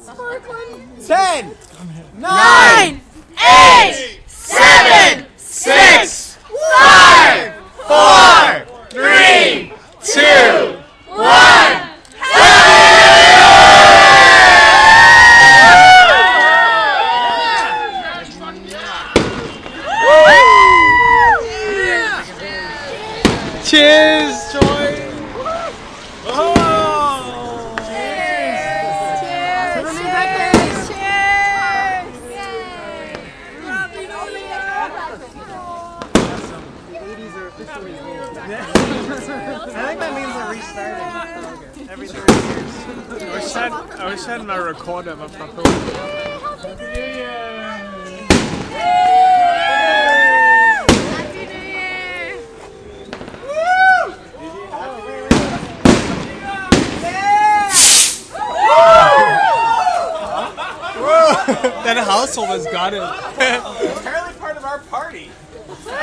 10, 9, 8, 7, 6, 5, 4, 3, 2, 1. Cheers, Joy! Oh! Cheers! To the new Cheers! decade! Cheers! Yay! Happy New Year! 80s are officially old. I think that means we're restarting. Every 30 years. I wish I had my recorder, but Happy New Year! That household has got it. It's apparently part of our party.